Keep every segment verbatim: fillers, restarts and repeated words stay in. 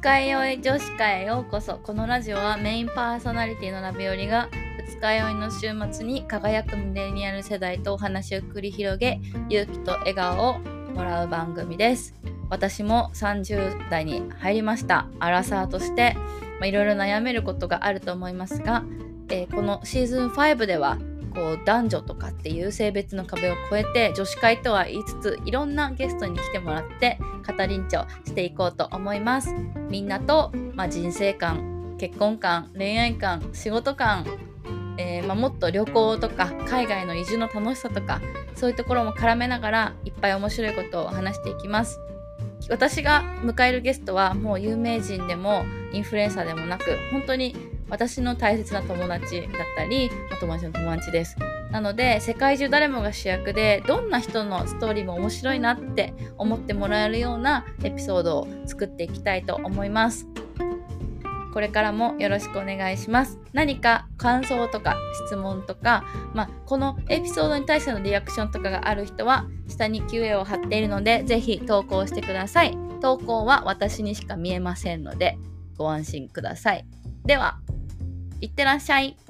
日酔い女子会へようこそ。このラジオはメインパーソナリティのラビオリが二日酔いの週末に輝くミレニアル世代とお話を繰り広げ、勇気と笑顔をもらう番組です。私もさんじゅう代に入りました。アラサーとしていろいろ悩めることがあると思いますが、えー、このシーズンごではこう男女とかっていう性別の壁を越えて女子会とは言いつついろんなゲストに来てもらって語りんちょしていこうと思います。みんなと、まあ、人生観、結婚観、恋愛観、仕事観、えーまあ、もっと旅行とか海外の移住の楽しさとかそういうところも絡めながらいっぱい面白いことを話していきます。私が迎えるゲストはもう有名人でもインフルエンサーでもなく本当に私の大切な友達だったり友達の友達です。なので世界中誰もが主役でどんな人のストーリーも面白いなって思ってもらえるようなエピソードを作っていきたいと思います。これからもよろしくお願いします。何か感想とか質問とか、まあ、このエピソードに対してのリアクションとかがある人は下に キューエー を貼っているのでぜひ投稿してください。投稿は私にしか見えませんのでご安心ください。ではいってらっしゃい。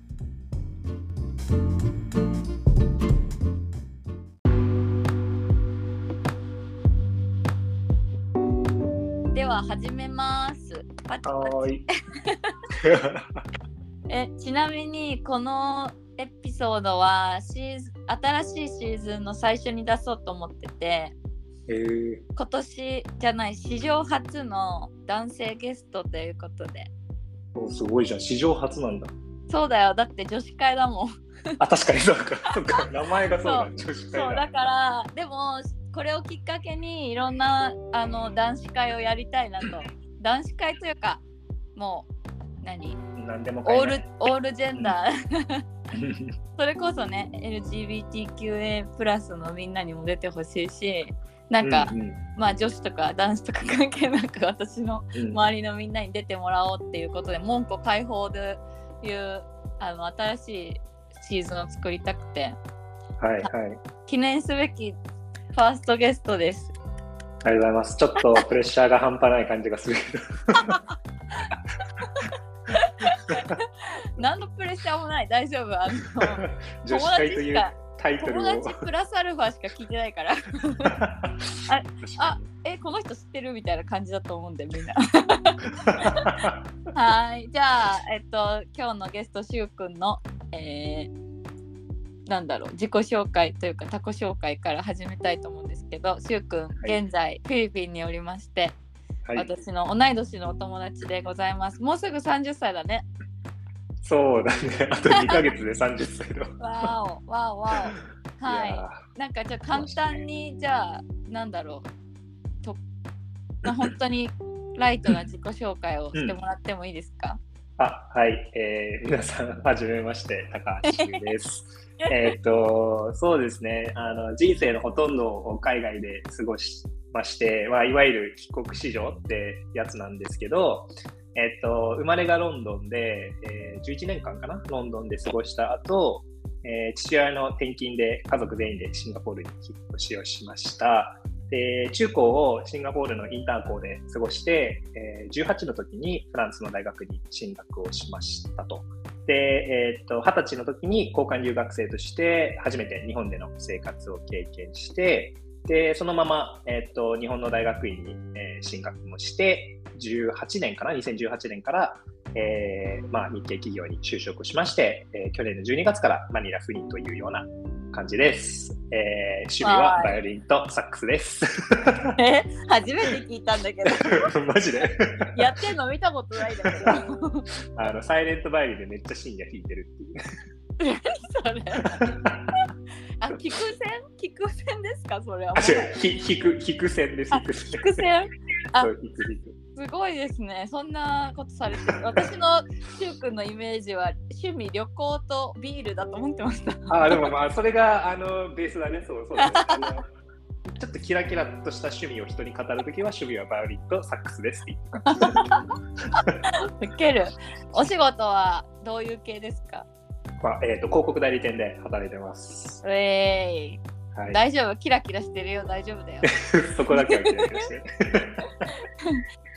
では始めます。パチパチはーいえちなみにこのエピソードはシーズン新しいシーズンの最初に出そうと思ってて、 えー、 今年じゃない史上初の男性ゲストということで。 おすごいじゃん、史上初なんだ。 そうだよ、だって女子会だもんあ、確かにそうかそうか名前がそうだ女子会だ。 そうだからでもこれをきっかけにいろんなあの男子会をやりたいなと男子会というかもう何何でもオールオールジェンダーそれこそね エルジービーティーキューエー プラスのみんなにも出てほしいしなんか、うんうん、まあ女子とか男子とか関係なく私の周りのみんなに出てもらおうっていうことで、うん、門戸開放でいうあの新しいシーズンを作りたくて、 はいはい、 記念すべきファーストゲストです。 ありがとうございます。ちょっとプレッシャーが半端ない感じがするけど何のプレッシャーもない、大丈夫。あの女子会というタイトルを友達プラスアルファしか聞いてないからあ, あえこの人知ってるみたいな感じだと思うんでみんなはいじゃあ、えっと、今日のゲストしゅうくんの、えーなんだろう自己紹介というか他己紹介から始めたいと思うんですけど、しゅうくん、はい、現在フィリピンにおりまして、はい、私の同い年のお友達でございます。もうすぐさんじゅっさいだね。 そうだね、あとにかげつでさんじゅっさいだわおわおわおはいなんかじゃあ簡単にじゃあなんだろうと本当にライトな自己紹介をしてもらってもいいですか？ うん、あはい、えー、皆さんはじめまして高橋ですえっとそうですねあの人生のほとんどを海外で過ごしまして、まあ、いわゆる帰国子女ってやつなんですけど、えっと、生まれがロンドンで、えー、じゅういちねんかんかなロンドンで過ごした後、えー、父親の転勤で家族全員でシンガポールに引っ越しをしました。で中高をシンガポールのインター校で過ごして、えー、じゅうはちの時にフランスの大学に進学をしましたと。で、えー、っとはたちの時に交換留学生として初めて日本での生活を経験して、でそのまま、えー、っと日本の大学院に、えー、進学もしてじゅうはちねんかなにせんじゅうはちねんから、えーまあ、日系企業に就職しまして、えー、去年のじゅうにがつからマニラ赴任というような感じです。えー、趣味はバイオリンとサックスですえ初めて聞いたんだけどマジでやってんの見たことないんだけどあのサイレントバイオリンでめっちゃ深夜弾いてるっていう何それあ、聞く線聞く線ですかそれは。 あ、違う、ひ弾く弾く線です。弾く線あそう弾く弾くすごいですね。そんなことされてる。私のしゅうくんのイメージは趣味旅行とビールだと思ってました。 あ、でもまあそれがあのベースだね。そうそうだねあのちょっとキラキラとした趣味を人に語るときは趣味はバイオリンとサックスですって言ってウケる。お仕事はどういう系ですか？ まあえー、と広告代理店で働いてます。 えーはい、大丈夫キラキラしてるよ大丈夫だよそこだけはキラキラしてじ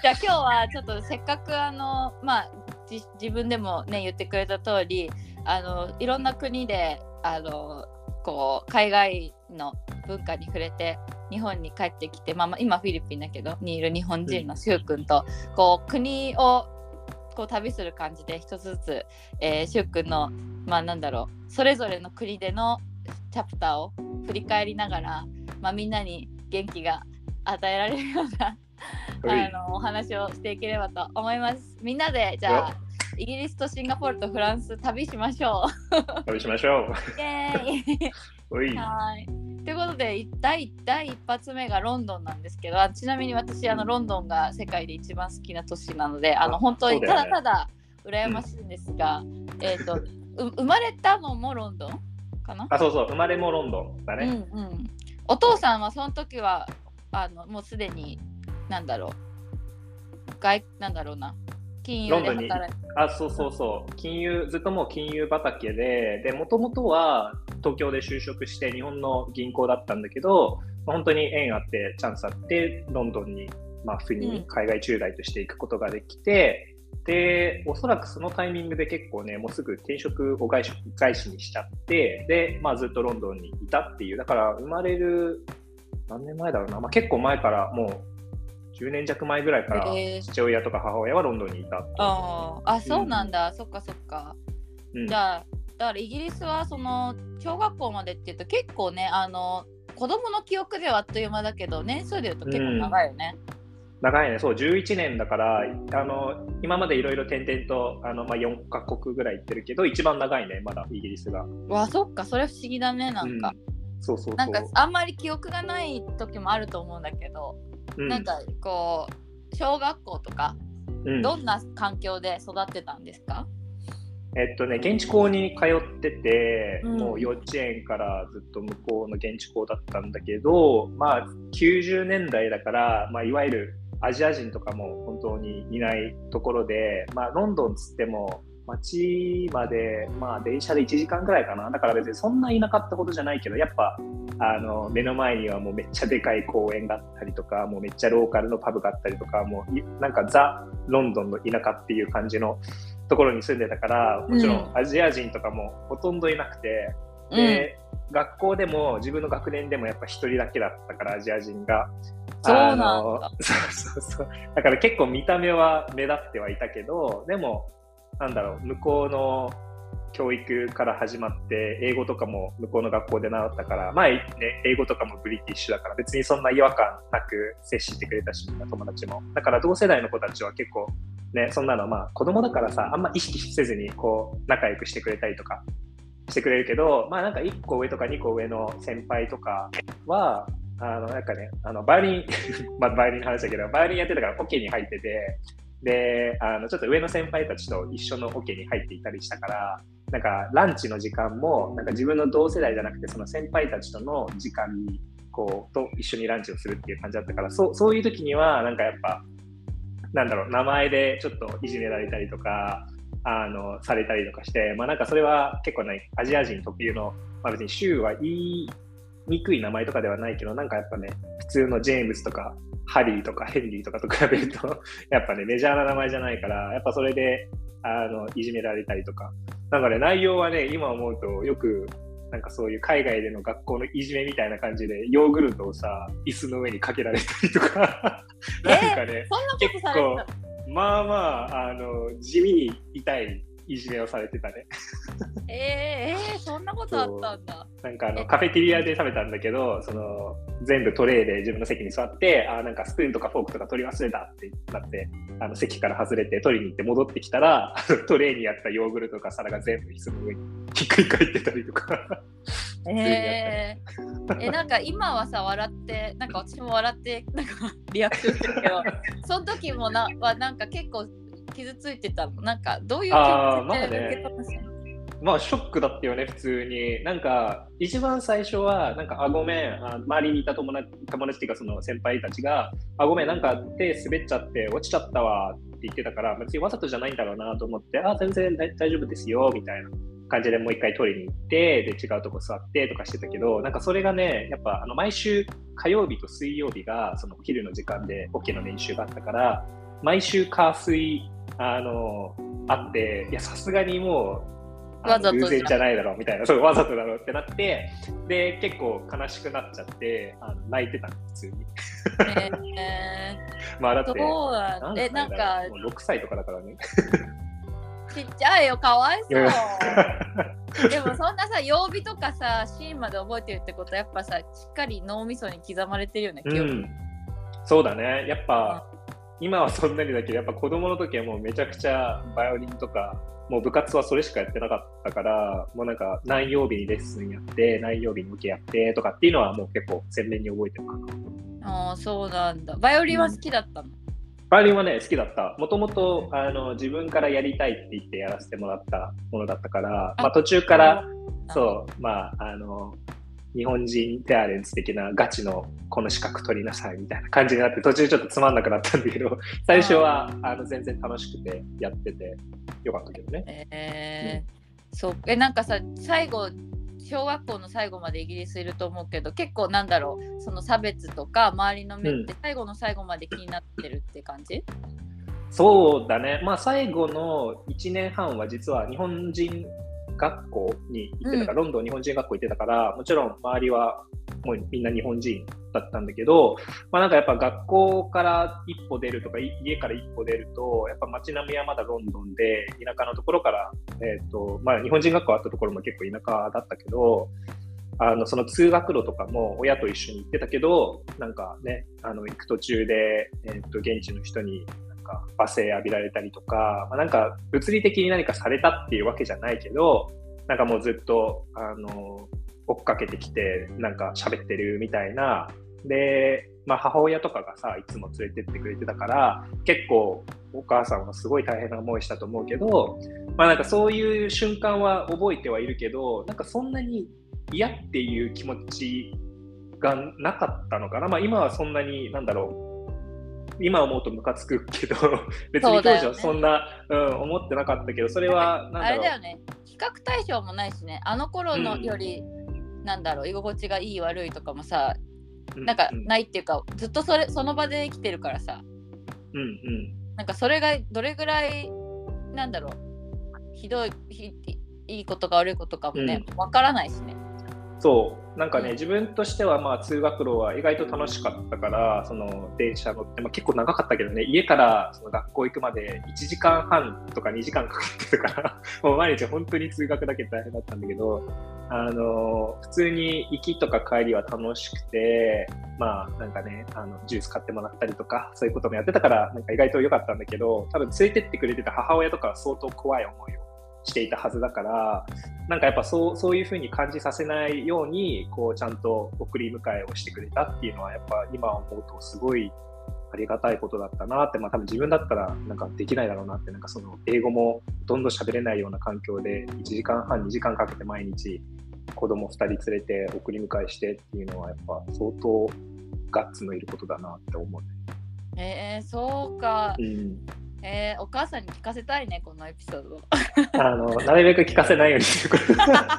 じゃあ今日はちょっとせっかくあのまあ自分でもね言ってくれた通りあのいろんな国であのこう海外の文化に触れて日本に帰ってきて、まあ、まあ今フィリピンだけどにいる日本人のシュウ君と、うん、こう国をこう旅する感じで一つずつ、えー、シュウ君のまあなんだろうそれぞれの国でのチャプターを振り返りながら、まあ、みんなに元気が与えられるようなあのお話をしていければと思います。みんなでじゃあイギリスとシンガポールとフランス旅しましょう。旅しましょう。 イエーイ。はい。ということで第第一発目がロンドンなんですけど、ちなみに私あのロンドンが世界で一番好きな都市なので、あの本当にただただ羨ましいんですが、うん、えっ、ー、と生まれたのもロンドンかな？ あ、そうそう、生まれもロンドンだね。 うんうん。お父さんはその時はあのもうすでになんだろう外なんだろうな金融で働いてあそうそうそう金融ずっともう金融畑ででもともとは東京で就職して日本の銀行だったんだけど本当に縁あってチャンスあってロンドンに、まあ、普通に海外駐在として行くことができて、うん、でおそらくそのタイミングで結構ねもうすぐ転職を外資外資にしちゃってで、まあ、ずっとロンドンにいたっていうだから生まれる何年前だろうな、まあ、結構前からもうじゅうねん弱前ぐらいから父親とか母親はロンドンにいた。 ああ、そうなんだ、うん、そっかそっか。うん、じゃあだからイギリスはその小学校までっていうと結構ねあの子供の記憶ではあっという間だけど年数でいうと結構長いよね。うん、 長いね、そうじゅういちねんだからあの今までいろいろ転々とあの、まあ、よんカ国ぐらい行ってるけど一番長いねまだイギリスが。 わそっかそれ不思議だねなんか、 うん、そうそうそうなんかあんまり記憶がない時もあると思うんだけど、うん、なんかこう小学校とか、うん、どんな環境で育ってたんですか？ えっとね、現地校に通ってて、うん、もう幼稚園からずっと向こうの現地校だったんだけど、まあ、きゅうじゅうねんだいだから、まあ、いわゆるアジア人とかも本当にいないところで、まあ、ロンドンつっても街まで、まあ、電車でいちじかんぐらいかな。だから別にそんないなかったことじゃないけどやっぱあの目の前にはもうめっちゃでかい公園があったりとかもうめっちゃローカルのパブがあったりとかもうなんかザ・ロンドンの田舎っていう感じのところに住んでたからもちろんアジア人とかもほとんどいなくて、うん、で学校でも自分の学年でもやっぱ一人だけだったからアジア人がそうなんだ。 そうそうそうだから結構見た目は目立ってはいたけどでもなんだろう向こうの教育から始まって英語とかも向こうの学校で習ったからまあね英語とかもブリティッシュだから別にそんな違和感なく接してくれたし友達もだから同世代の子たちは結構ねそんなのまあ子供だからさあんま意識せずにこう仲良くしてくれたりとかしてくれるけどまあなんかいっこ上とかにこ上の先輩とかはあのなんかねあのバイオリンまあバイオリンの話だけどバイオリンやってたからオケに入っててであのちょっと上の先輩たちと一緒のオケに入っていたりしたからなんかランチの時間もなんか自分の同世代じゃなくてその先輩たちとの時間にこうと一緒にランチをするっていう感じだったからそう、そういう時にはなんかやっぱなんだろう名前でちょっといじめられたりとかあのされたりとかしてまあなんかそれは結構ねアジア人特有の、まあ、別に州は言いにくい名前とかではないけどなんかやっぱね普通のジェームズとかハリーとかヘンリーとかと比べるとやっぱねメジャーな名前じゃないからやっぱそれであのいじめられたりとかなんかね内容はね今思うとよくなんかそういう海外での学校のいじめみたいな感じでヨーグルトをさ椅子の上にかけられたりとかなんかね、 えー、そんなことされてた？ 結構まあまああの地味に痛いいじめをされてたねえー、えー、そんなことあったんだ。 なんかあのカフェテリアで食べたんだけどその全部トレイで自分の席に座ってあなんかスプーンとかフォークとか取り忘れたってなってあの席から外れて取りに行って戻ってきたらトレイにあったヨーグルトとか皿が全部椅子の上にひっくり返ってたりとかえー、えなんか今はさ笑ってなんか私も笑ってなんかリアクションしてるけどその時もなはなんか結構傷ついてたのなんかどういう気持ちで受け止めたの？ まあショックだったよね普通になんか一番最初はなんかあごめんあ周りにいた友達友達っていうかその先輩たちがあごめんなんか手滑っちゃって落ちちゃったわって言ってたから別にわざとじゃないんだろうなと思ってあ全然大丈夫ですよみたいな感じでもう一回取りに行ってで違うとこ座ってとかしてたけどなんかそれがねやっぱあの毎週火曜日と水曜日がそのお昼の時間でオケの練習があったから毎週火水あのあって、いやさすがにもうわざと偶然じゃないだろうみたいな、そうわざとだろうってなって、で結構悲しくなっちゃってあの泣いてたの普通に。 えー、 まあだってそうなんえなんかもうろくさいとかだからね。 ちっちゃいよ、かわいそう。でもそんなさ、曜日とかさ、シーンまで覚えてるってことはやっぱさ、しっかり脳みそに刻まれてるよね、記憶。 うん、そうだね。やっぱ、うん、今はそんなにだけど、やっぱ子供の時はもうめちゃくちゃバイオリンとか、もう部活はそれしかやってなかったから、もうなんか何曜日にレッスンやって、何曜日に受けやってとかっていうのはもう結構鮮明に覚えてるかな。 ああ、そうなんだ。バイオリンは好きだったの？うん、 バイオリンはね、好きだった。もともとあの自分からやりたいって言ってやらせてもらったものだったから、まあ、途中から、そう、まあ、あの、日本人ペアレンツ的なガチのこの資格取りなさいみたいな感じになって、途中ちょっとつまんなくなったんだけど、最初はあの全然楽しくてやっててよかったけどね。 えーうん、そう、え、なんかさ、最後、小学校の最後までイギリスいると思うけど、結構なんだろう、その差別とか周りの目って最後の最後まで気になってるって感じ？うん、 そうだね。まあ最後のいちねんはんは実は日本人学校に行ってたから、うん、ロンドン日本人学校行ってたから、もちろん周りはもうみんな日本人だったんだけど、まあなんかやっぱ学校から一歩出るとか家から一歩出ると、やっぱ街並みはまだロンドンで、田舎のところから、えっと、まあ日本人学校あったところも結構田舎だったけど、あのその通学路とかも親と一緒に行ってたけど、なんかね、あの行く途中で、えっと、現地の人に罵声浴びられたりとか、まあ、なんか物理的に何かされたっていうわけじゃないけど、なんかもうずっとあの追っかけてきてなんか喋ってるみたいなで、まあ、母親とかがさいつも連れてってくれてたから結構お母さんはすごい大変な思いしたと思うけど、まあなんかそういう瞬間は覚えてはいるけど、なんかそんなに嫌っていう気持ちがなかったのかな。まあ今はそんなになんだろう今思うとムカつくけど別に当時はそんなう、ねうん、思ってなかったけど、それはなんだろう、 あれだよね、比較対象もないしね、あの頃のより、うん、なんだろう居心地がいい悪いとかもさ、うん、なんかないっていうか、うん、ずっとそれその場で生きてるからさ、 うんうん、 なんかそれがどれぐらいなんだろうひどいひいいことか悪いことかもね、うん、分からないしね。 そうなんかね、うん、自分としてはまあ通学路は意外と楽しかったから、その電車乗って、まあ、結構長かったけどね、家からその学校行くまでいちじかんはんとかにじかんかかってたからもう毎日本当に通学だけ大変だったんだけど、あの普通に行きとか帰りは楽しくて、まあなんかねあのジュース買ってもらったりとかそういうこともやってたから、なんか意外と良かったんだけど、多分連れてってくれてた母親とかは相当怖い思いをしていたはずだから、なんかやっぱそうそういう風に感じさせないようにこうちゃんと送り迎えをしてくれたっていうのはやっぱ今思うとすごいありがたいことだったなって、まあ多分自分だったらなんかできないだろうなって、なんかその英語もほとんど喋れないような環境でいちじかんはんにじかんかけて毎日子供ふたり連れて送り迎えしてっていうのはやっぱ相当ガッツのいることだなって思うね。えー、そうか、 うんえー、お母さんに聞かせたいねこのエピソードあのなるべく聞かせないようにする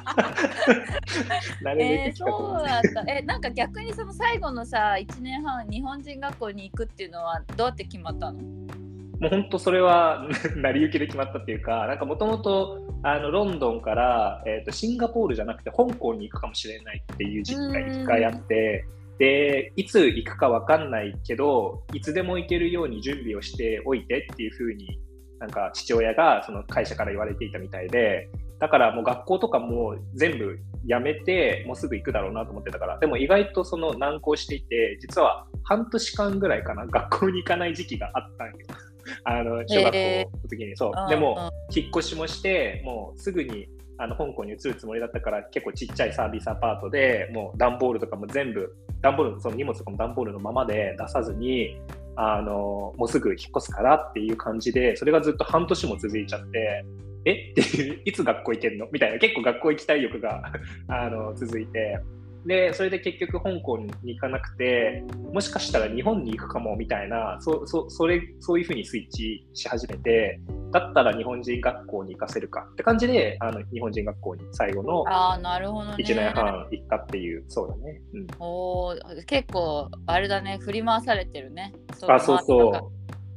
なるべく聞かせない、 えー、そうだったえなんか逆にその最後のさいちねんはん日本人学校に行くっていうのはどうやって決まったの？ もう本当それは成り行きで決まったっていうか、なんかもともとロンドンから、えーと、シンガポールじゃなくて香港に行くかもしれないっていう時期がいっかいあって、でいつ行くか分かんないけどいつでも行けるように準備をしておいてっていう風になんか父親がその会社から言われていたみたいで、だからもう学校とかも全部やめてもうすぐ行くだろうなと思ってたから、でも意外とその難航していて、実は半年間ぐらいかな学校に行かない時期があったんよあの小学校の時に、そう、でも引っ越しもしてもうすぐにあの香港に移るつもりだったから、結構ちっちゃいサービスアパートでもう段ボールとかも全部段ボールのその荷物とかも段ボールのままで出さずに、あのもうすぐ引っ越すからっていう感じで、それがずっと半年も続いちゃって、えっていういつ学校行けんのみたいな、結構学校行きたい欲があの続いて、でそれで結局香港に行かなくて、もしかしたら日本に行くかもみたいな、そそそれそういう風にスイッチし始めて、だったら日本人学校に行かせるかって感じで、あの日本人学校に最後のいちねんはん行ったっていう。そうだね、うん、 お結構あれだね、振り回されてるね。 あそうそう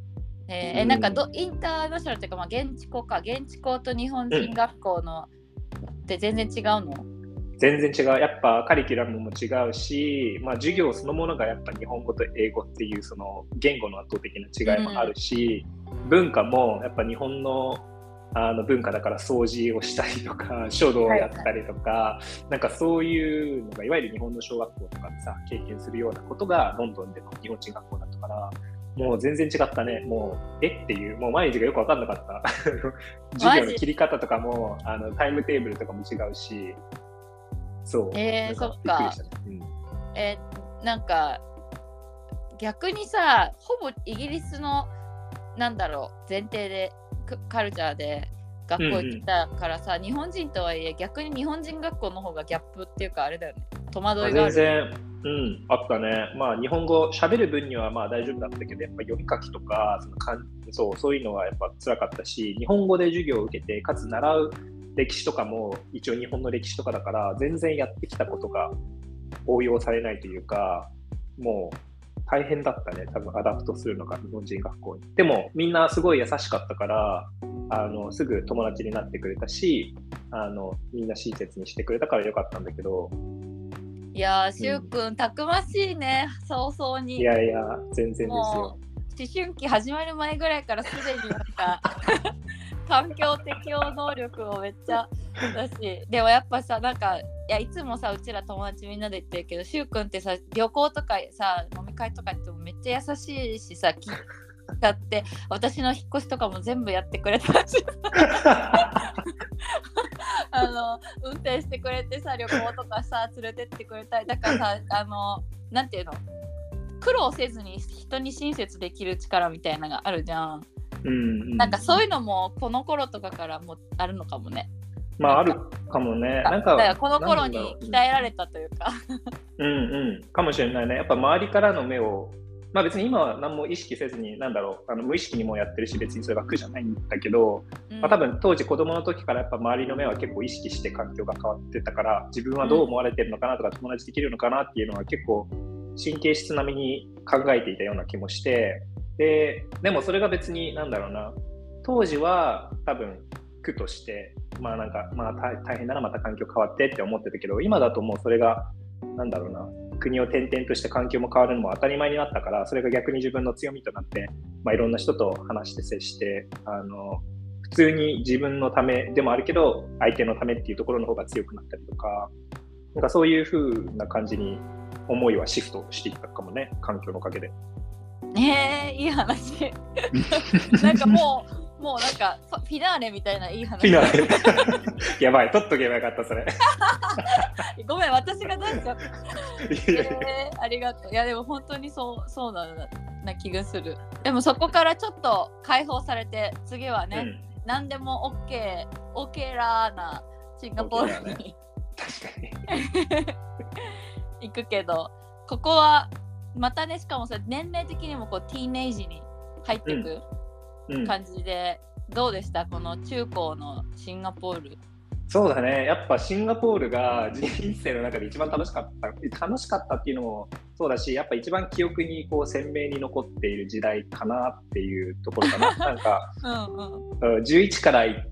えーえなんかどインターナショナルっていうか、まあ、現地校か現地校と日本人学校の、うん、って全然違うの？ 全然違う。やっぱカリキュラムも違うし、まあ、授業そのものがやっぱ日本語と英語っていうその言語の圧倒的な違いもあるし、うん、文化もやっぱ日本のあの文化だから掃除をしたりとか書道をやったりとか、はい、なんかそういうのがいわゆる日本の小学校とかでさ経験するようなことがロンドンでの日本人学校だったから、もう全然違ったね。もうえっていう、もう毎日がよく分かんなかった授業の切り方とかもあのタイムテーブルとかも違うし、そうえー、そっか、うん、えー、なんか逆にさほぼイギリスのなんだろう前提でカルチャーで学校行ったからさ、うんうん、日本人とはいえ逆に日本人学校の方がギャップっていうかあれだよね、戸惑いがある。 全然、うん、あったね。まあ日本語喋る分にはまあ大丈夫だったけど、やっぱ読み書きとかそのかんそうそういうのはやっぱ辛かったし、日本語で授業を受けてかつ習う歴史とかも一応日本の歴史とかだから全然やってきたことが応用されないというか、もう大変だったね、多分アダプトするのが日本人学校に。でもみんなすごい優しかったからあのすぐ友達になってくれたし、あのみんな親切にしてくれたからよかったんだけど。 いやー、しゅうくん、うん、たくましいね、早々に。 いやいや全然ですよ。 思春期始まる前ぐらいからすでになんか環境適応能力をめっちゃだし、でもやっぱさ、なんかいやいつもさうちら友達みんなで言ってるけど、しゅうくんってさ旅行とかさ飲み会とか行ってもめっちゃ優しいしさ、きだって私の引っ越しとかも全部やってくれたしあの運転してくれてさ、旅行とかさ連れてってくれたりだからさ、あのなんていうの、苦労せずに人に親切できる力みたいなのがあるじゃん。 うんうん、 なんかそういうのもこの頃とかからもあるのかもね。 まああるかもね。なんかだからこの頃に鍛えられたというかうんうんかもしれないね。やっぱ周りからの目を、まあ別に今は何も意識せずに、なんだろう、あの無意識にもやってるし別にそれが苦じゃないんだけど、うん、まあ、多分当時子供の時からやっぱ周りの目は結構意識して環境が変わってたから、自分はどう思われてるのかなとか、うん、友達できるのかなっていうのは結構神経質並みに考えていたような気もして、で, でもそれが別になんだろうな、当時は多分苦としてまあなんかまあ 大, 大変だな、また環境変わってって思ってたけど、今だともうそれがなんだろうな、国を転々として環境も変わるのも当たり前になったから、それが逆に自分の強みとなって、まあ、いろんな人と話して接して、あの普通に自分のためでもあるけど相手のためっていうところの方が強くなったりとか、なんかそういう風な感じに思いはシフトしていったかもね、環境のおかげで。 えー、いい話なんかもうもうなんかフィナーレみたいないい話。 フィナーレやばい、取っとけばよかったそれごめん、私が出しちゃった。えー、ありがとう。いやでも本当にそうそうだな気がする。でもそこからちょっと解放されて、次はね、うん、何でも OK OK ラーなシンガポールに、ね、確かに行くけど、ここはまたね、しかもさ年齢的にもこうティーネイジに入っていく感じで、うんうん、どうでしたこの中高のシンガポール？ そうだね、やっぱシンガポールが人生の中で一番楽しかった楽しかったっていうのもそうだし、やっぱ一番記憶にこう鮮明に残っている時代かなっていうところかななんかうん、うん、じゅういちから行って、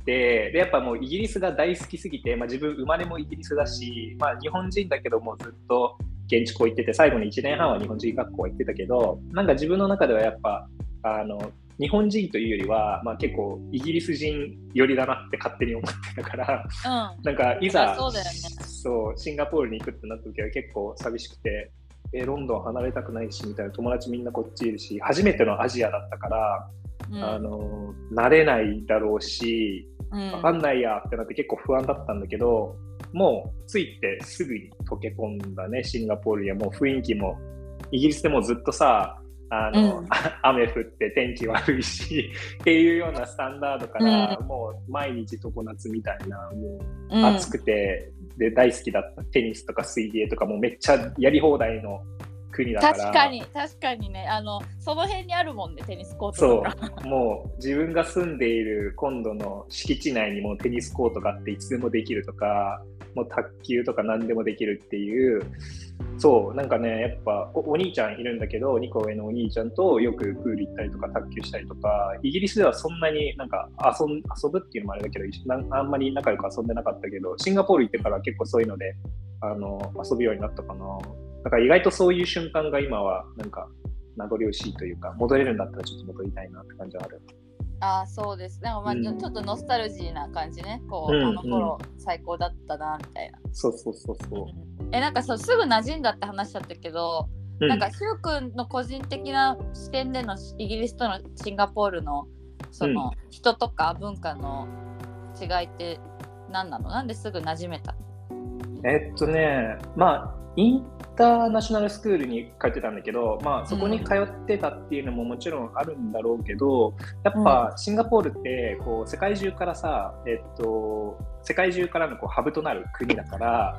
でやっぱもうイギリスが大好きすぎて、まあ、自分生まれもイギリスだし、まあ、日本人だけどもずっと現地校行ってて、最後にいちねんはんは日本人学校行ってたけど、なんか自分の中ではやっぱあの日本人というよりは、まあ、結構イギリス人寄りだなって勝手に思ってたから、うん、なんかいざそうだよね、 そうシンガポールに行くってなった時は結構寂しくて、えロンドン離れたくないしみたいな、友達みんなこっちいるし、初めてのアジアだったから、うん、あの慣れないだろうし、分かんないやってなって結構不安だったんだけど、もう着いてすぐに溶け込んだね、シンガポールには。もう雰囲気もイギリスでもずっとさ、あの、うん、雨降って天気悪いしっていうようなスタンダードから、うん、もう毎日常夏みたいな、もう暑くて、うん、で大好きだったテニスとか水泳とかもめっちゃやり放題の国だから。 確かに確かにね、あのその辺にあるもんね、テニスコートとか。 そうもう自分が住んでいる今度の敷地内にもテニスコートがあっていつでもできるとか、もう卓球とか何でもできるっていう、 そう、なんかね、やっぱお、お兄ちゃんいるんだけど、にこ上のお兄ちゃんとよくプール行ったりとか、卓球したりとか、イギリスではそんなになんか遊ん遊ぶっていうのもあれだけど、なんあんまり仲良く遊んでなかったけど、シンガポール行ってから結構そういうので、あの、遊ぶようになったかな。だから意外とそういう瞬間が今は、なんか、名残惜しいというか、戻れるんだったらちょっと戻りたいなって感じはある。 ああ、そうです。なんかまあ、 うん、 ちょっとノスタルジーな感じね。こう、 うん、 あの頃最高だったなみたいな。 そうそうそうそう。 え、なんかそうすぐ馴染んだって話だったけど、うん、なんかシュウ君の個人的な視点でのイギリスとのシンガポールのその、うん、人とか文化の違いって何なの？なんですぐ馴染めた？ えっとね、まあインターナショナルスクールに通ってたんだけど、まあ、そこに通ってたっていうのももちろんあるんだろうけど、やっぱシンガポールってこう世界中からさ、えっと、世界中からのこうハブとなる国だから、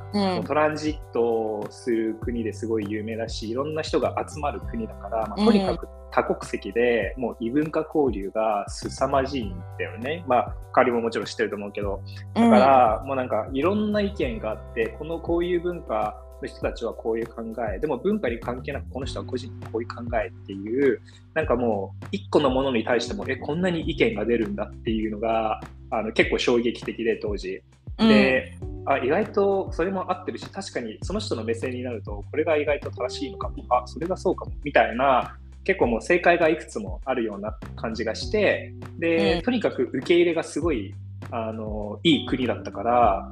うん、トランジットする国ですごい有名だし、いろんな人が集まる国だから、まあ、とにかく多国籍でもう異文化交流が凄まじいんだよね。まあカリももちろん知ってると思うけど、だから、うん、もうなんかいろんな意見があって、このこういう文化の人たちはこういう考え、でも文化に関係なくこの人は個人にこういう考えっていう、なんかもう一個のものに対してもえこんなに意見が出るんだっていうのがあの結構衝撃的で当時で、うん、あ意外とそれも合ってるし、確かにその人の目線になるとこれが意外と正しいのかも、あそれがそうかもみたいな、結構もう正解がいくつもあるような感じがして、で、うん、とにかく受け入れがすごいあのいい国だったから、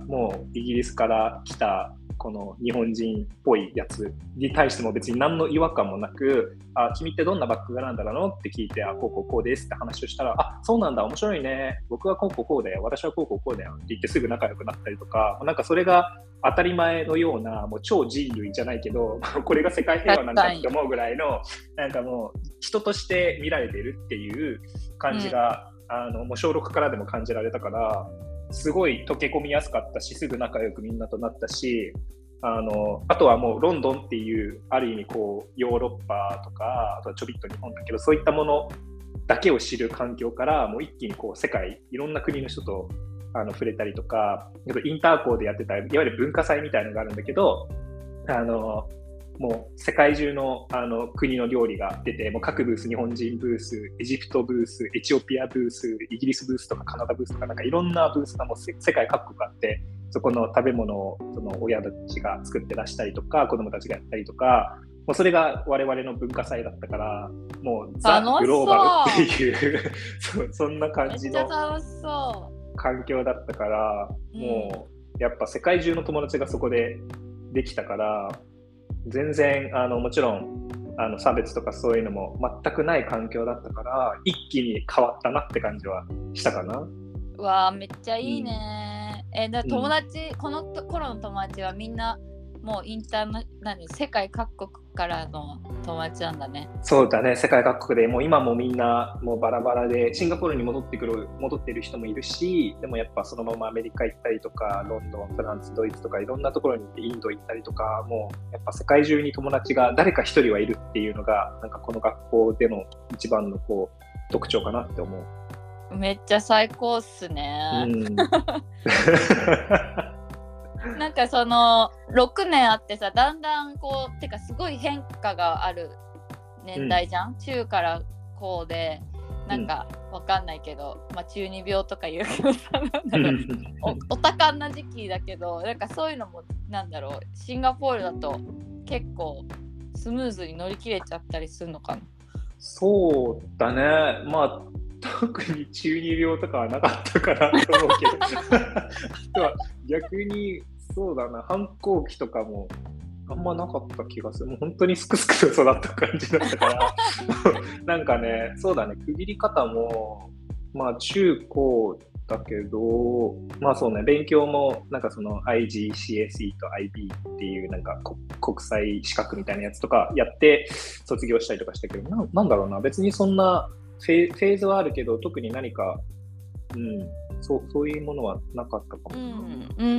もうイギリスから来たこの日本人っぽいやつに対しても別に何の違和感もなく、あ君ってどんなバックグラウンドなのって聞いて、あこうこうこうですって話をしたら、あそうなんだ面白いね、僕はこうこうこうだよ、私はこうこうこうだよって言ってすぐ仲良くなったりとか、なんかそれが当たり前のようなもう超人類じゃないけどこれが世界平和なんだって思うぐらいのなんかもう人として見られてるっていう感じが、うん、あのもう小ろくからでも感じられたから、すごい溶け込みやすかったし、すぐ仲良くみんなとなったし、あのあとはもうロンドンっていうある意味こうヨーロッパとか、あとはちょびっと日本だけど、そういったものだけを知る環境からもう一気にこう世界いろんな国の人とあの触れたりとか、インターコーでやってたいわゆる文化祭みたいなのがあるんだけど、あのもう世界中 の, あの国の料理が出て、もう各ブース、日本人ブース、エジプトブース、エチオピアブース、イギリスブースとかカナダブースとか、なんかいろんなブースがもう世界各国あって、そこの食べ物をその親たちが作って出したりとか、子供たちがやったりとか、もうそれが我々の文化祭だったから、もうザ・グローバルっていうそ, そんな感じの環境だったから、もうやっぱ世界中の友達がそこでできたから、全然あのもちろんあの差別とかそういうのも全くない環境だったから、一気に変わったなって感じはしたかな。 うわーめっちゃいいね、うん、えだ友達、うん、この頃の友達はみんなもうインターナ何世界各国からの友達なんだね。 そうだね、世界各国でもう今もみんなもうバラバラで、シンガポールに戻ってくる戻ってる人もいるし、でもやっぱそのままアメリカ行ったりとか、ロンドン、フランス、ドイツとかいろんなところに行って、インド行ったりとか、もうやっぱ世界中に友達が誰か一人はいるっていうのが、なんかこの学校での一番のこう特徴かなって思う。 めっちゃ最高っすね、うんなんかそのろくねんあってさ、だんだんこうてかすごい変化がある年代じゃん、うん、中からこうでなんかわかんないけど、うん、まあ中二病とかいうお, お多感な時期だけど、なんかそういうのもなんだろう、シンガポールだと結構スムーズに乗り切れちゃったりするのかな。 そうだね、まあ特に中二病とかはなかったかなと思うけどあとは逆にそうだな、反抗期とかもあんまなかった気がする。もう本当にすくすくと育った感じだったからなんかね、そうだね、区切り方もまあ中高だけど、まあそうね、勉強もなんかその アイジーシーエスイー と アイビー っていうなんか国際資格みたいなやつとかやって卒業したりとかしたけど、 な, なんだろうな、別にそんなフェ, フェーズはあるけど、特に何か、うん、そう、そういうものはなかったかも。 うんうん、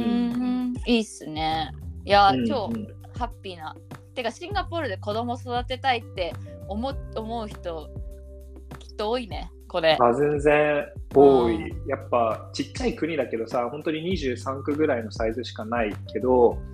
いいっすね。いや、うん、超ハッピーな。てかシンガポールで子供育てたいって思 う, 思う人きっと多いね、これ。 あ、全然多い、うん。やっぱちっちゃい国だけどさ、本当ににじゅうさんくぐらいのサイズしかないけど、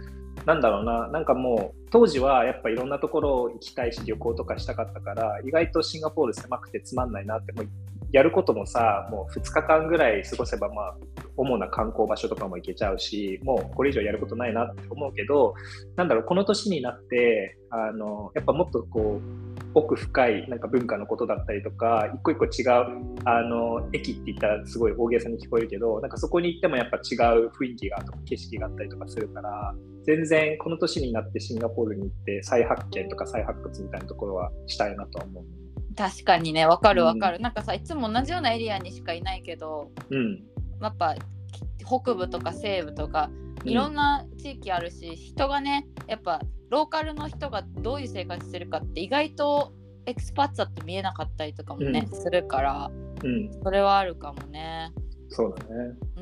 なんだろうな、なんかもう当時はやっぱいろんなところ行きたいし旅行とかしたかったから、意外とシンガポール狭くてつまんないなって、もうやることもさ、もうふつかかんぐらい過ごせば、まあ主な観光場所とかも行けちゃうし、もうこれ以上やることないなって思うけど、なんだろう、この年になってあのやっぱもっとこう奥深いなんか文化のことだったりとか、一個一個違うあの駅って言ったらすごい大げさに聞こえるけど、なんかそこに行ってもやっぱ違う雰囲気がとか景色があったりとかするから、全然この年になってシンガポールに行って再発見とか再発掘みたいなところはしたいなとは思う。 確かにね、わかるわかる、うん、なんかさ、いつも同じようなエリアにしかいないけど、 うん、 やっぱ北部とか西部とかいろんな地域あるし、うん、人がね、やっぱローカルの人がどういう生活してるかって意外とエクスパッツァって見えなかったりとかもね、うん、するから、 うん、 それはあるかもね。 そうだね。 うん。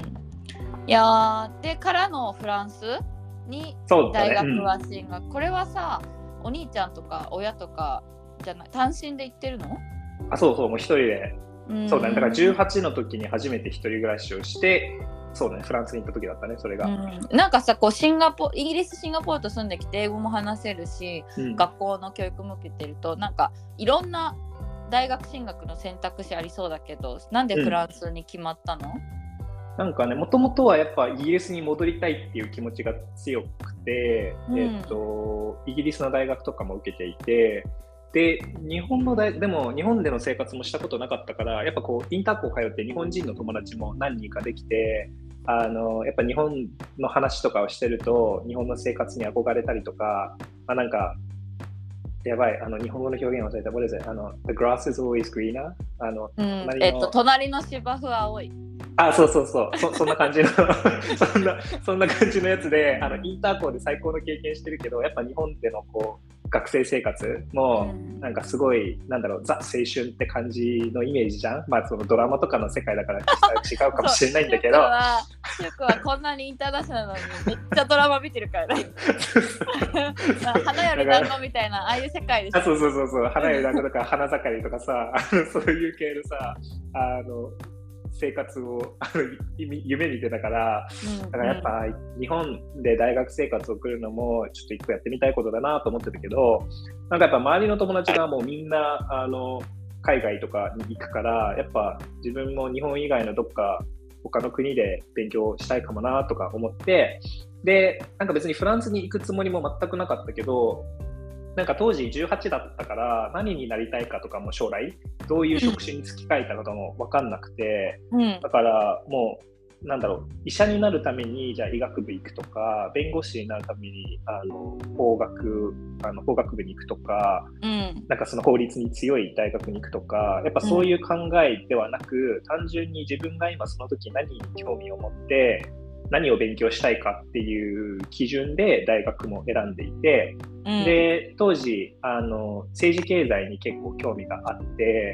いやでからのフランスに大学は進学、ね、うん、これはさ、お兄ちゃんとか親とかじゃない、単身で行ってるの？ あ、そうそう、もう一人で、うん、そうだね。だからじゅうはちの時に初めて一人暮らしをして、そうね、フランスに行った時だったね、それが。 うん、なんかさ、こうシンガポイギリスシンガポールと住んできて英語も話せるし、うん、学校の教育も受けてると、なんかいろんな大学進学の選択肢ありそうだけど、なんでフランスに決まったの？うん、 なんかね、もともとはやっぱイギリスに戻りたいっていう気持ちが強くて、うん、えっと、イギリスの大学とかも受けていて、で日本の大でも日本での生活もしたことなかったから、やっぱこうインターコ通って日本人の友達も何人かできて、あのやっぱ日本の話とかをしてると日本の生活に憧れたりとか、まあ、なんかやばい、あの日本語の表現を忘れた。what is it? あの The grass is always greener、 あの、 うん、隣の、えっと、隣の芝生は青い。 あ、そうそうそう、そ, そんな感じのそんなそんな感じのやつで、あのインターコで最高の経験してるけど、やっぱ日本でのこう学生生活もなんかすごい、なんだろう、ザ青春って感じのイメージじゃん。まあそのドラマとかの世界だから実際違うかもしれないんだけど、 シュウ君はこんなにインターナショナルなのにめっちゃドラマ見てるからね花より団子みたいなああいう世界でしょ。 あ、そうそうそうそう、花より団子とか花盛りとかさそういう系のさ、あの生活を夢見てたから、うん、だからやっぱ日本で大学生活を送るのもちょっと一個やってみたいことだなと思ってたけど、なんかやっぱ周りの友達がもうみんなあの海外とかに行くから、やっぱ自分も日本以外のどっか他の国で勉強したいかもなとか思って、でなんか別にフランスに行くつもりも全くなかったけど、なんか当時じゅうはちだったから何になりたいかとかも将来どういう職種に就き替えたのかも分かんなくて、うん、だからもうなんだろう、医者になるためにじゃあ医学部行くとか、弁護士になるためにあの法学あの法学部に行くとか、うん、なんかその法律に強い大学に行くとか、やっぱそういう考えではなく、うん、単純に自分が今その時何に興味を持って何を勉強したいかっていう基準で大学も選んでいて、うん、で当時あの政治経済に結構興味があって、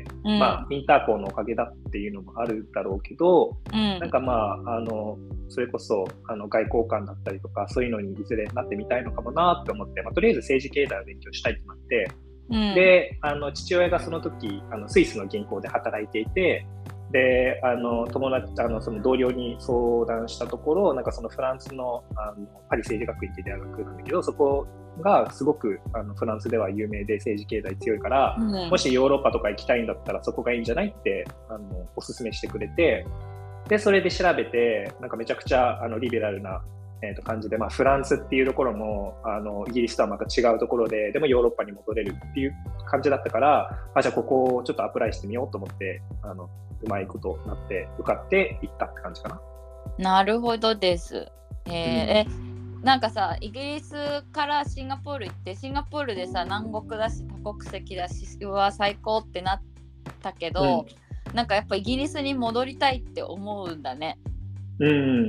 うん、まあインターコのおかげだっていうのもあるだろうけど、うん、なんかまああのそれこそあの外交官だったりとかそういうのにいずれなってみたいのかもなって思って、まあ、とりあえず政治経済を勉強したいってなって、うん、であの父親がその時あのスイスの銀行で働いていて、であの友達あのその同僚に相談したところ、なんかそのフランス の, あのパリ政治学院っていう大学なんだけど、そこがすごくあのフランスでは有名で政治経済強いから、うん、もしヨーロッパとか行きたいんだったらそこがいいんじゃないってあのおすすめしてくれて、でそれで調べて、なんかめちゃくちゃあのリベラルな、えー、と感じで、まあ、フランスっていうところもあのイギリスとはまた違うところで、でもヨーロッパに戻れるっていう感じだったから、あじゃあここをちょっとアプライしてみようと思って、あのうまいことなって受かっていったって感じかな。 なるほどです。えーうん、えなんかさ、イギリスからシンガポール行って、シンガポールでさ南国だし多国籍だしうわ最高ってなったけど、うん、なんかやっぱイギリスに戻りたいって思うんだね。 うん、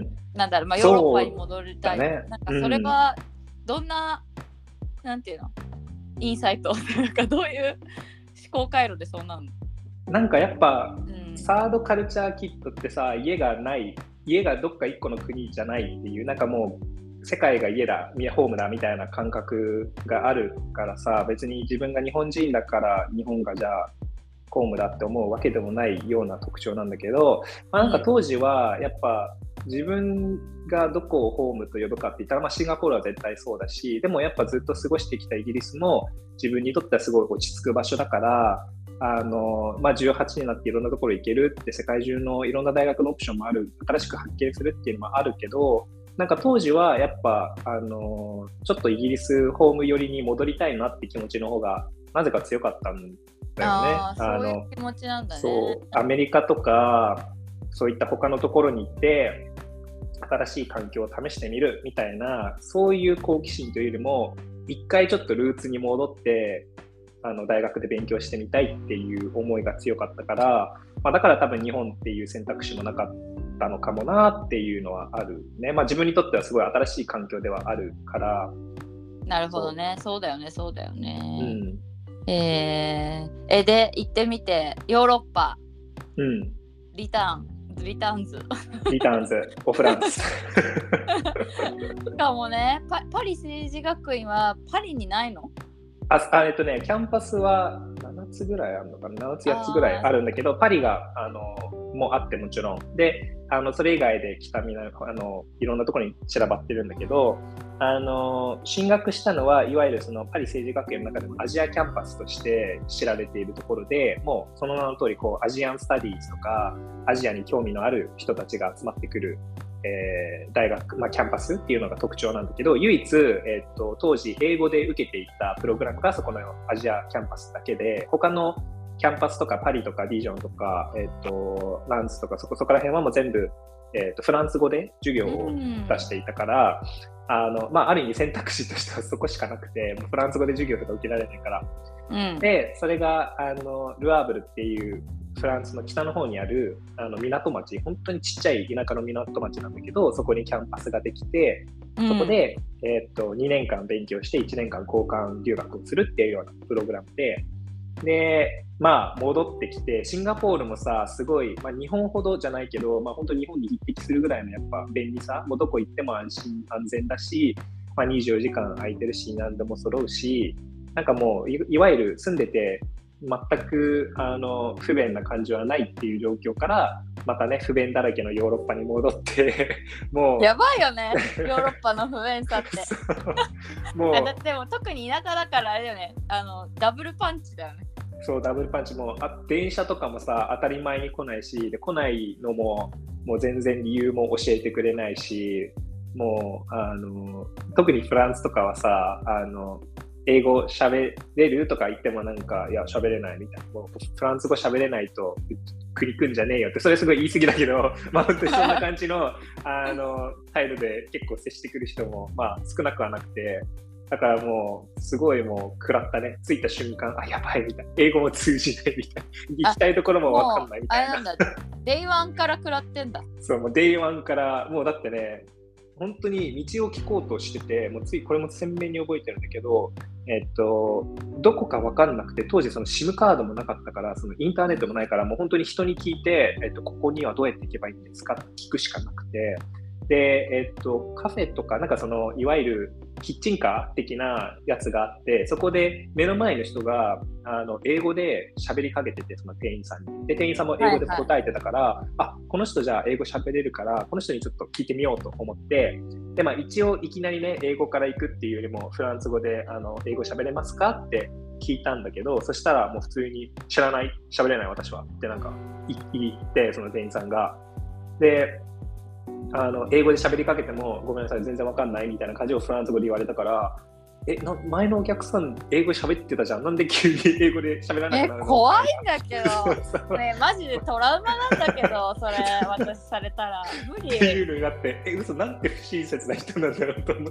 なんだろう、まあ、ヨーロッパに戻りたい、ね、なんかそれはどんな、うん、なんていうのインサイトなんかどういう思考回路でそうなの？ なんかやっぱ、うん、サードカルチャーキットってさ、家がない家がどっか一個の国じゃないっていう、なんかもう世界が家だホームだみたいな感覚があるからさ、別に自分が日本人だから日本がじゃあホームだって思うわけでもないような特徴なんだけど、まあ、なんか当時はやっぱ自分がどこをホームと呼ぶかって言ったら、まあ、シンガポールは絶対そうだし、でもやっぱずっと過ごしてきたイギリスも自分にとってはすごい落ち着く場所だから、あのまあ、じゅうはちになっていろんなところ行けるって、世界中のいろんな大学のオプションもある、新しく発見するっていうのもあるけど、なんか当時はやっぱ、あのちょっとイギリスホーム寄りに戻りたいなって気持ちの方がなぜか強かったんだよね。 ああ、そういう気持ちなんだね。 そうアメリカとかそういった他のところに行って新しい環境を試してみるみたいな、そういう好奇心というよりも、一回ちょっとルーツに戻ってあの大学で勉強してみたいっていう思いが強かったから、まあ、だから多分日本っていう選択肢もなかったのかもなっていうのはあるね。まあ、自分にとってはすごい新しい環境ではあるから。 なるほどね。そうだよね、そうだよね。 うん、 えー、えで行ってみて、ヨーロッパ、 うん、 リターンリターンズリターンズオフランスしかもね、パ, パリ政治学院はパリにないの？ ああえっとね、キャンパスはななつぐらいあるのかな、ななつやっつぐらいあるんだけど、パリがあのもあってもちろんで、あのそれ以外で北南あのいろんなところに散らばってるんだけど、あの進学したのはいわゆるそのパリ政治学園の中でもアジアキャンパスとして知られているところで、もうその名の通りこうアジアンスタディーズとかアジアに興味のある人たちが集まってくる、えー、大学、まあ、キャンパスっていうのが特徴なんだけど、唯一、えー、と当時英語で受けていたプログラムがそこのアジアキャンパスだけで、他のキャンパスとかパリとかディジョンとか、えー、とランスとかそこそこら辺はもう全部、えー、とフランス語で授業を出していたから、あのまあ、ある意味選択肢としてはそこしかなくて、もうフランス語で授業とか受けられないから、うん、でそれがあのルアーブルっていうフランスの北の方にあるあの港町、本当にちっちゃい田舎の港町なんだけど、そこにキャンパスができて、そこで、うんえー、っとにねんかん勉強していちねんかん交換留学をするっていうようなプログラムで、でまあ戻ってきて、シンガポールもさすごい、まあ、日本ほどじゃないけど、まあ、本当に日本に匹敵するぐらいのやっぱ便利さ、もうどこ行っても安心安全だし、まあ、にじゅうよじかん空いてるし何でも揃うし、なんかもう い, いわゆる住んでて全くあの不便な感じはないっていう状況から、またね不便だらけのヨーロッパに戻ってもうやばいよねヨーロッパの不便さってもうだっても特に田舎だからあれだよね、あのダブルパンチだよね。 そうダブルパンチもあ、電車とかもさ当たり前に来ないし、で来ないのももう全然理由も教えてくれないし、もうあの特にフランスとかはさ、あの英語喋れるとか言ってもなんかいや喋れないみたいな、もうフランス語喋れないと国来んじゃねえよって、それすごい言い過ぎだけどまあ本当にそんな感じのあの態度で結構接してくる人もまあ少なくはなくて、だからもうすごいもう食らったね、着いた瞬間あやばいみたいな、英語も通じないみたいな、行きたいところも分かんないみたいな。 あれなんだデイワンから食らってんだ。 そうもうデイワンからもうだってね、本当に道を聞こうとしてて、もうついこれも鮮明に覚えてるんだけど、えっと、どこか分かんなくて、当時その SIM カードもなかったから、そのインターネットもないから、もう本当に人に聞いて、えっと、ここにはどうやって行けばいいんですかって聞くしかなくて、で、えっと、カフェとか、なんかそのいわゆるキッチンカー的なやつがあって、そこで目の前の人があの英語で喋りかけてて、その店員さんに。で、店員さんも英語で答えてたから、はいはい、あ、この人じゃあ英語喋れるから、この人にちょっと聞いてみようと思って、で、まあ一応いきなりね、英語から行くっていうよりも、フランス語であの英語喋れますかって聞いたんだけど、そしたらもう普通に知らない、喋れない私はってなんか言って、その店員さんが。で、あの英語で喋りかけてもごめんなさい全然わかんないみたいな感じをフランス語で言われたから、えな前のお客さん英語喋ってたじゃん、なんで急に英語で喋らなくなるの？ え怖いんだけどね、マジでトラウマなんだけどそれ私されたら無理っていうのになって、え嘘なんて不親切な人なんだろうと思って、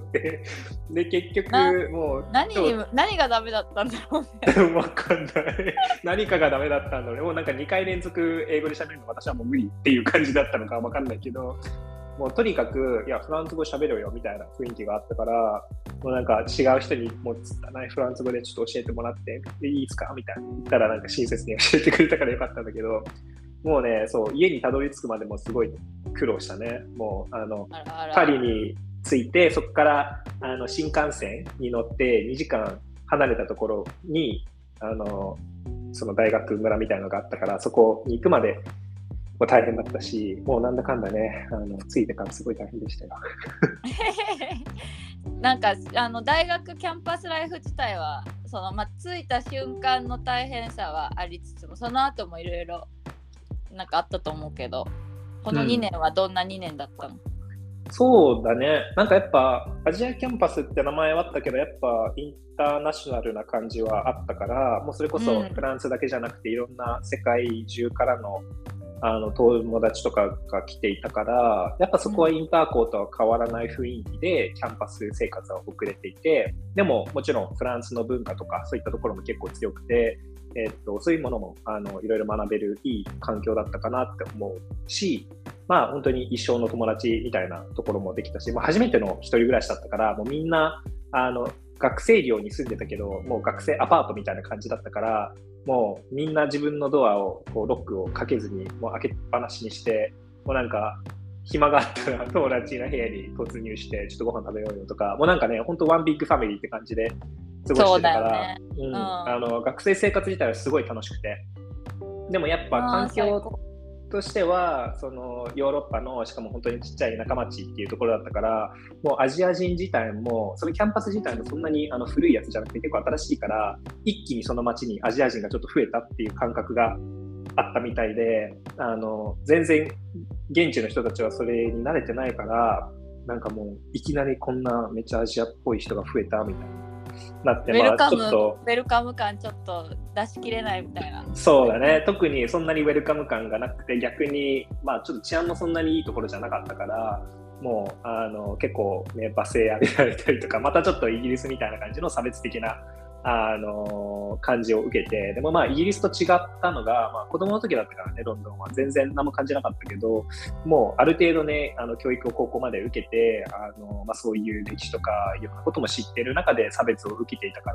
で結局もう何何がダメだったんだろうねわかんない何かがダメだったんだろうね。もうなんかにかい連続英語で喋るの私はもう無理っていう感じだったのかわかんないけど、もうとにかくいやフランス語喋るよみたいな雰囲気があったから、もうなんか違う人にもうつったないフランス語でちょっと教えてもらっていいですかみたいな言ったらなんか親切に教えてくれたからよかったんだけど、もうねそう家にたどり着くまでもすごい苦労したね。もうあのあらあらパリに着いてそこからあの新幹線に乗ってにじかん離れたところにあのその大学村みたいなのがあったから、そこに行くまでもう大変だったし、もうなんだかんだね、あの着いてからすごい大変でしたよ。 なんかあの大学キャンパスライフ自体はその、まあ、着いた瞬間の大変さはありつつも、その後もいろいろなんかあったと思うけど、このにねんはどんなにねんだったの？うん、 そうだね。なんかやっぱアジアキャンパスって名前はあったけど、やっぱインターナショナルな感じはあったから、もうそれこそフランスだけじゃなくて、いろんな世界中からのあの友達とかが来ていたから、やっぱそこはインター校とは変わらない雰囲気でキャンパス生活は送れていて、でももちろんフランスの文化とかそういったところも結構強くて、えー、っとそういうものもあのいろいろ学べるいい環境だったかなって思うし、まあ本当に一生の友達みたいなところもできたし、まあ、初めての一人暮らしだったから、もうみんなあの学生寮に住んでたけど、もう学生アパートみたいな感じだったから、もうみんな自分のドアをこうロックをかけずにもう開けっぱなしにして、もうなんか暇があったら友達の部屋に突入してちょっとご飯食べようよとか、もうなんかね、本当ワンビッグファミリーって感じで過ごしてたから、ね、うんうん、あの学生生活自体はすごい楽しくて、でもやっぱ環境としてはそのヨーロッパのしかも本当にちっちゃい田舎町っていうところだったから、もうアジア人自体もそのキャンパス自体もそんなにあの古いやつじゃなくて結構新しいから、一気にその町にアジア人がちょっと増えたっていう感覚があったみたいで、あの全然現地の人たちはそれに慣れてないから、なんかもういきなりこんなめっちゃアジアっぽい人が増えたみたいななって、 ウェルカム、まあ、ちょっとウェルカム感ちょっと出しきれないみたいな。 そうだね、特にそんなにウェルカム感がなくて、逆にまあちょっと治安もそんなにいいところじゃなかったから、もうあの結構ね罵声浴びられたりとか、またちょっとイギリスみたいな感じの差別的なあの感じを受けて、でもまあイギリスと違ったのが、まあ、子供の時だったからね、ロンドンは全然何も感じなかったけど、もうある程度ねあの教育を高校まで受けて、あの、まあ、そういう歴史とかいろんなことも知ってる中で差別を受けていたから、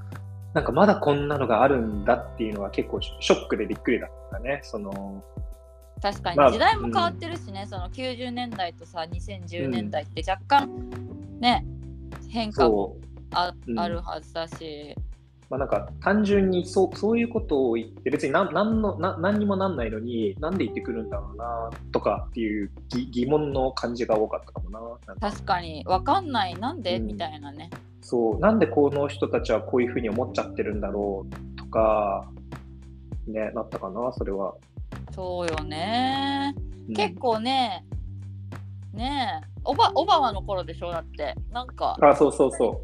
なんかまだこんなのがあるんだっていうのは結構ショックでびっくりだったね。その確かに時代も変わってるしね、まあうん、そのきゅうじゅうねんだいとさにせんじゅうねんだいって若干ね、うん、変化も あ,、うん、あるはずだし、 まあ、なんか単純にそう、そういうことを言って別に何、何のな何にもなんないのになんで言ってくるんだろうなとかっていう疑問の感じが多かったかもな。なんか確かに分かんないなんで、 うん、 みたいなね。 そう、なんでこの人たちはこういうふうに思っちゃってるんだろうとかね、なったかな、それは。 そうよね、うん、結構ねねえオバ、オバマの頃でしょ、だってなんかあ、そうそうそう、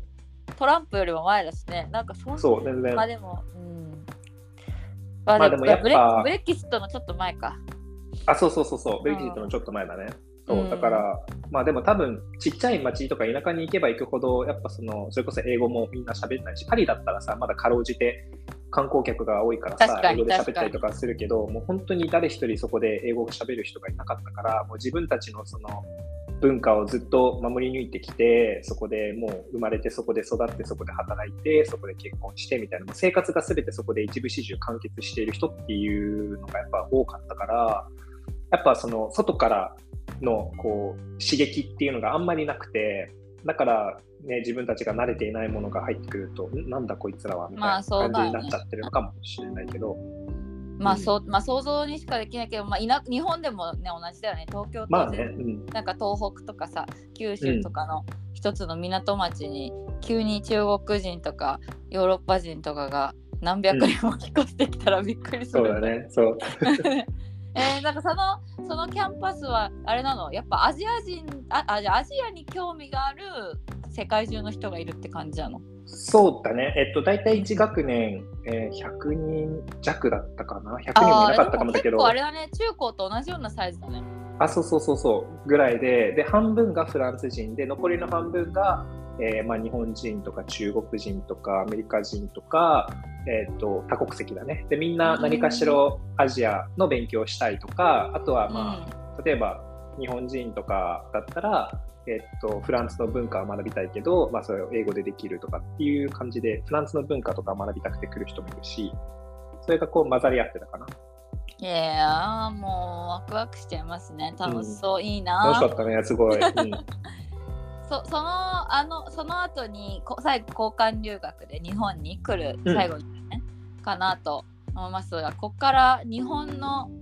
トランプよりも前だしね、なんかそんそう全然、 まあでも、うん、まあ、 まあでもやっぱブレブレキシットのちょっと前か。 あ、そうそうそうそう、ブレキシットのちょっと前だね。そうだから、うん、まあでも多分ちっちゃい町とか田舎に行けば行くほどやっぱそのそれこそ英語もみんな喋れないし、パリだったらさまだかろうじて観光客が多いからさ英語で喋ったりとかするけど、もう本当に誰一人そこで英語を喋る人がいなかったから、もう自分たちのその文化をずっと守り抜いてきて、そこでもう生まれてそこで育ってそこで働いてそこで結婚してみたいな、もう生活が全てそこで一部始終完結している人っていうのがやっぱ多かったから、やっぱその外からのこう刺激っていうのがあんまりなくて、だからね自分たちが慣れていないものが入ってくるとなんだこいつらはみたいな感じになっちゃってるのかもしれないけど、 まあそう、まあ想像にしかできないけど、まあ、いな日本でもね同じだよね。東京と、 まあね、うん、 なんか東北とかさ九州とかの一つの港町に急に中国人とかヨーロッパ人とかが何百人も引っ越してきたらびっくりする、 うん、そうだね、そうえー、なんかそのそのキャンパスはあれなの、やっぱアジア人あアジアに興味がある世界中の人がいるって感じなの？ そうだね、えっと大体いち学年、えー、ひゃくにん弱だったかな、ひゃくにんもいなかったかもだけど、 結構あれだね、中高と同じようなサイズだね。 あ、そうそうそうそうぐらいで、で半分がフランス人で残りの半分が、えーまあ、日本人とか中国人とかアメリカ人とか、えー、と多国籍だね。でみんな何かしらアジアの勉強をしたいとか、あとはまあ、うん、例えば日本人とかだったら、えー、とフランスの文化を学びたいけど、まあ、それを英語でできるとかっていう感じでフランスの文化とか学びたくて来る人もいるし、それがこう混ざり合ってたかな。 いやーもうワクワクしちゃいますね。楽しそう、うん、いいな。 楽しかったね、すごい、うん、 そ, そのあのその後に最後交換留学で日本に来る最後に、ね、うん、かなと思いますが、ここから日本の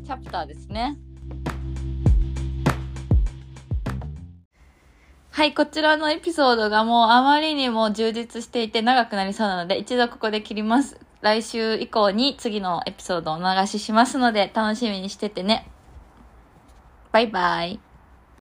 チャプターですね。はい、こちらのエピソードがもうあまりにも充実していて長くなりそうなので、一度ここで切ります。来週以降に次のエピソードをお流ししますので、楽しみにしててね。バイバイ。